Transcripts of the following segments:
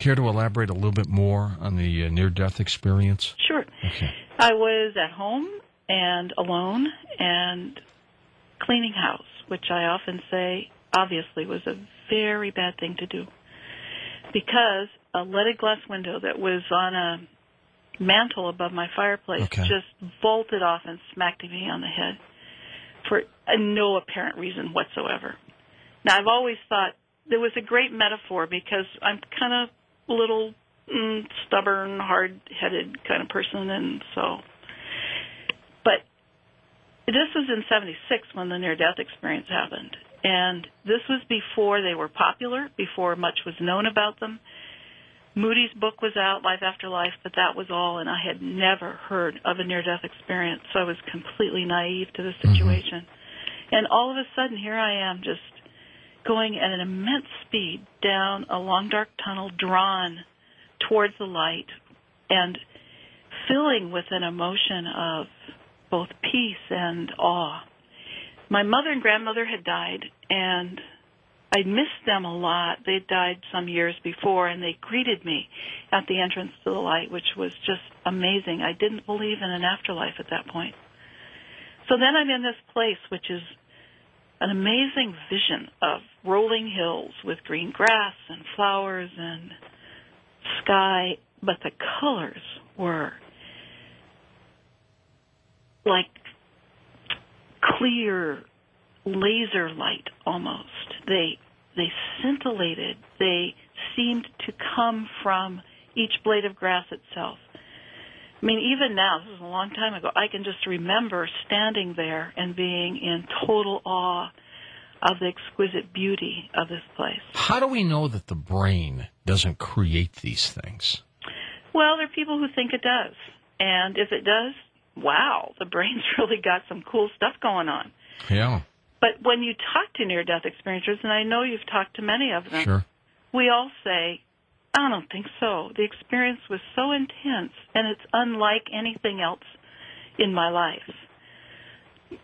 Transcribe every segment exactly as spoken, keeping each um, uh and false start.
care to elaborate a little bit more on the uh, near-death experience? Sure. Okay. I was at home and alone and cleaning house, which I often say obviously was a very bad thing to do, because a leaded glass window that was on a mantle above my fireplace Okay. just vaulted off and smacked me on the head for uh, no apparent reason whatsoever. Now, I've always thought there was a great metaphor, because I'm kind of a little mm, stubborn, hard-headed kind of person, and so... But this was in seventy-six when the near-death experience happened, and this was before they were popular, before much was known about them. Moody's book was out, Life After Life, but that was all, and I had never heard of a near-death experience, so I was completely naive to the situation. Mm-hmm. And all of a sudden, here I am just going at an immense speed down a long, dark tunnel, drawn towards the light, and filling with an emotion of both peace and awe. My mother and grandmother had died, and I missed them a lot. They died some years before, and they greeted me at the entrance to the light, which was just amazing. I didn't believe in an afterlife at that point. So then I'm in this place, which is an amazing vision of rolling hills with green grass and flowers and sky, but the colors were like clear laser light almost. They they scintillated. They seemed to come from each blade of grass itself. I mean, even now, this is a long time ago, I can just remember standing there and being in total awe of the exquisite beauty of this place. How do we know that the brain doesn't create these things? Well, there are people who think it does. And if it does, wow, the brain's really got some cool stuff going on. Yeah. But when you talk to near-death experiencers, and I know you've talked to many of them, sure. we all say, I don't think so. The experience was so intense, and it's unlike anything else in my life.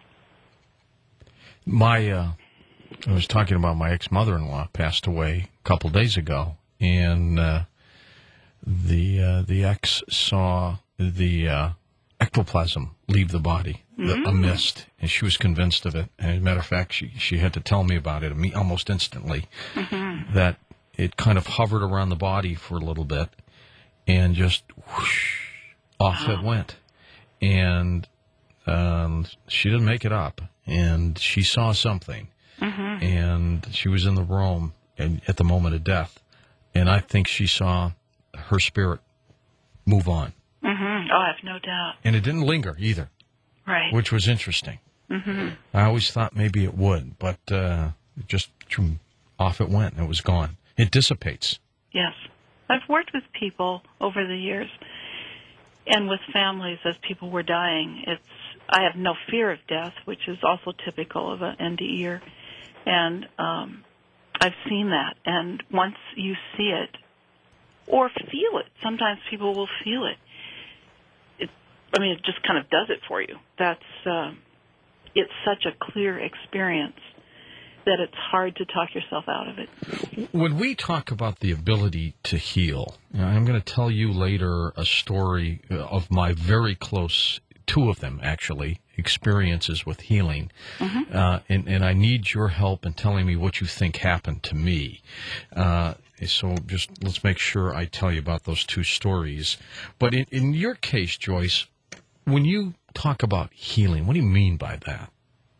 My, uh, I was talking about my ex-mother-in-law passed away a couple days ago, and uh, the uh, the ex saw the uh, ectoplasm leave the body, the, mm-hmm. a mist, and she was convinced of it. And as a matter of fact, she she had to tell me about it almost instantly, mm-hmm. that it kind of hovered around the body for a little bit, and just whoosh, off wow. it went. And um, she didn't make it up, and she saw something, mm-hmm. and she was in the room and, at the moment of death, and I think she saw her spirit move on. Mm-hmm. Oh, I have no doubt. And it didn't linger either, right? Which was interesting. Mm-hmm. I always thought maybe it would, but uh, it just off it went, and it was gone. It dissipates. Yes. I've worked with people over the years and with families as people were dying. It's I have no fear of death, which is also typical of an N D E-er. And um, I've seen that. And once you see it or feel it, sometimes people will feel it. it I mean, it just kind of does it for you. That's uh, it's such a clear experience that it's hard to talk yourself out of it. When we talk about the ability to heal, you know, I'm going to tell you later a story of my very close, two of them actually, experiences with healing. Mm-hmm. Uh, and, and I need your help in telling me what you think happened to me. Uh, so just let's make sure I tell you about those two stories. But in, in your case, Joyce, when you talk about healing, what do you mean by that?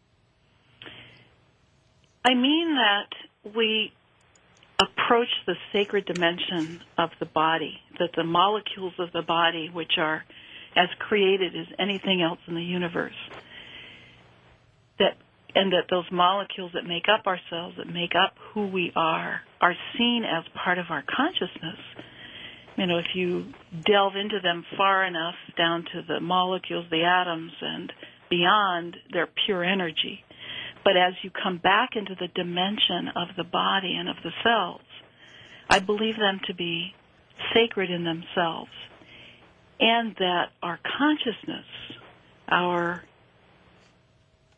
I mean that we approach the sacred dimension of the body, that the molecules of the body, which are as created as anything else in the universe, that and that those molecules that make up our cells, that make up who we are, are seen as part of our consciousness. You know, if you delve into them far enough down to the molecules, the atoms, and beyond, they're pure energy. But as you come back into the dimension of the body and of the cells, I believe them to be sacred in themselves, and that our consciousness, our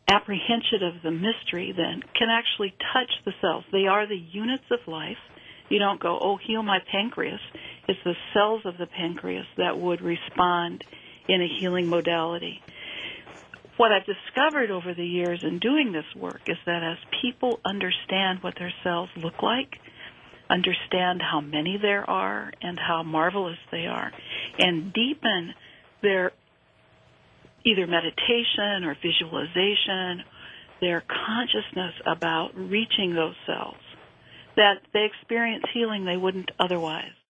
apprehension of the mystery then, can actually touch the cells. They are the units of life, You don't go, oh, heal my pancreas. It's the cells of the pancreas that would respond in a healing modality. What I've discovered over the years in doing this work is that as people understand what their cells look like, understand how many there are and how marvelous they are, and deepen their either meditation or visualization, their consciousness about reaching those cells, that they experience healing they wouldn't otherwise.